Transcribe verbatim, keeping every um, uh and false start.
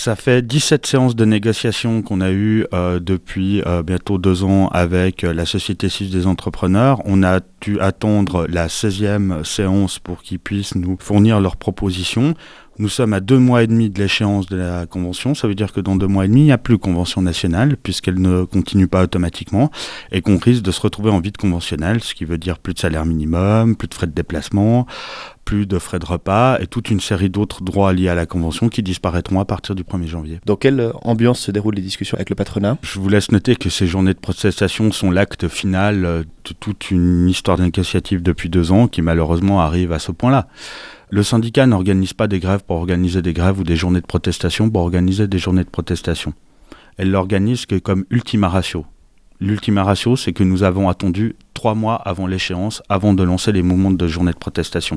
Ça fait dix-sept séances de négociation qu'on a eues euh, depuis euh, bientôt deux ans avec euh, la Société suisse des entrepreneurs. On a dû attendre la seizième séance pour qu'ils puissent nous fournir leurs propositions. Nous sommes à deux mois et demi de l'échéance de la convention. Ça veut dire que dans deux mois et demi, il n'y a plus convention nationale puisqu'elle ne continue pas automatiquement et qu'on risque de se retrouver en vide conventionnel, ce qui veut dire plus de salaire minimum, plus de frais de déplacement, plus de frais de repas et toute une série d'autres droits liés à la convention qui disparaîtront à partir du premier janvier. Dans quelle ambiance se déroulent les discussions avec le patronat ? Je vous laisse noter que ces journées de protestation sont l'acte final de toute une histoire négociative depuis deux ans qui malheureusement arrive à ce point-là. Le syndicat n'organise pas des grèves pour organiser des grèves ou des journées de protestation pour organiser des journées de protestation. Elle l'organise que comme ultima ratio. L'ultima ratio, c'est que nous avons attendu trois mois avant l'échéance, avant de lancer les mouvements de journées de protestation.